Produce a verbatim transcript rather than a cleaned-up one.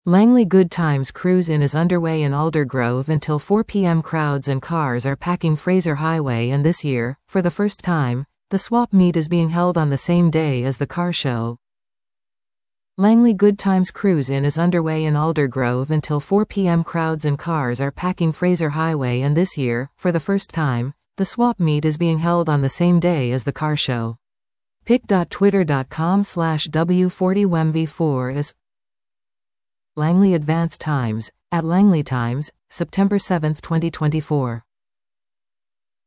Langley Good Times Cruise In is underway in Aldergrove until four p m Crowds and cars are packing Fraser Highway, and this year, for the first time, the swap meet is being held on the same day as the car show. Langley Good Times Cruise In is underway in Aldergrove until four p m Crowds and cars are packing Fraser Highway, and this year, for the first time, the swap meet is being held on the same day as the car show. pic dot twitter dot com slash W forty W M V four is Langley Advance Times, at Langley Times, September seventh twenty twenty-four.